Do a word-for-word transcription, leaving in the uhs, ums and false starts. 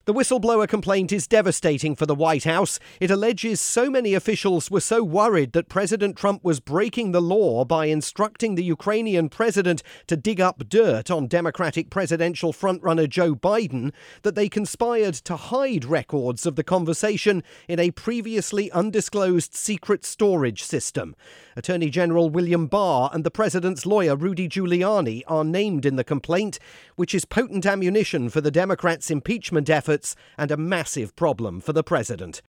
The whistleblower complaint is devastating for the White House. It alleges so many officials were so worried that President Trump was breaking the law by instructing the Ukrainian president to dig up dirt on Democratic presidential frontrunner Joe Biden that they conspired to hide records of the conversation in a previously undisclosed secret storage system. Attorney General William Barr and the president's lawyer Rudy Giuliani are named in the complaint, which is potent ammunition for the Democrats' impeachment efforts and a massive problem for the president.